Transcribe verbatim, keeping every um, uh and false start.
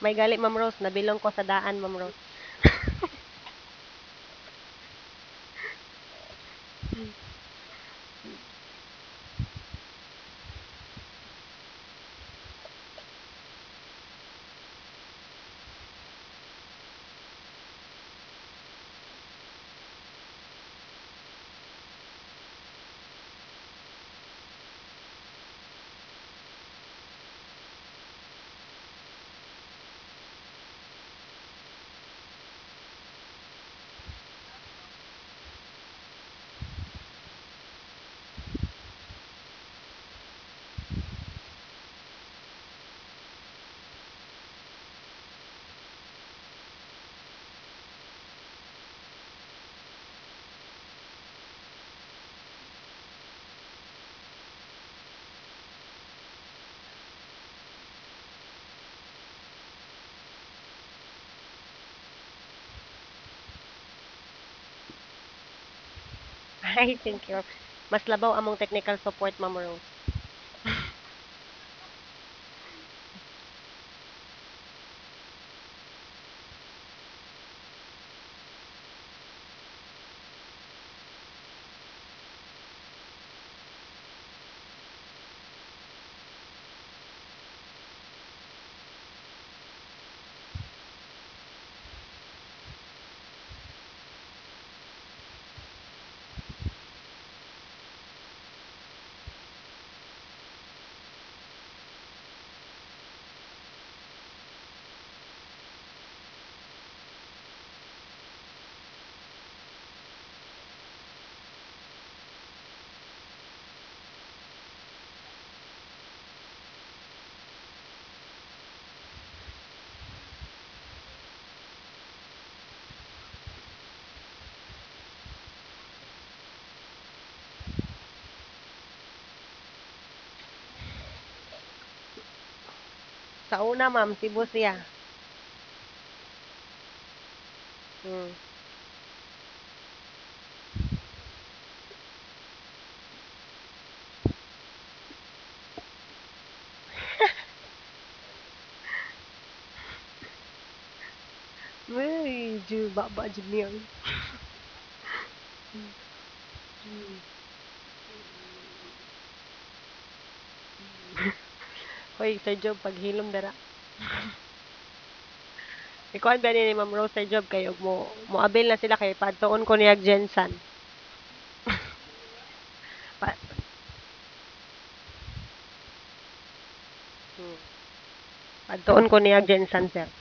May gali, Ma'am Rose. Nabilong ko sa daan, Ma'am Rose. Ay, thank you. Mas labaw among technical support, Ma'am Rose. Sa una, ma'am, Cebu siya. Hmm. Uy, Ju, baba, Junior. Hoy, Sir Job, paghilom dara. Ikuan ba ni Ma'am Rose, Sir Job, kayo mo, moabil na sila kay padtuon ko niyag Jensan. Pa, hmm. Padtuon ko niyag Jensan, sir.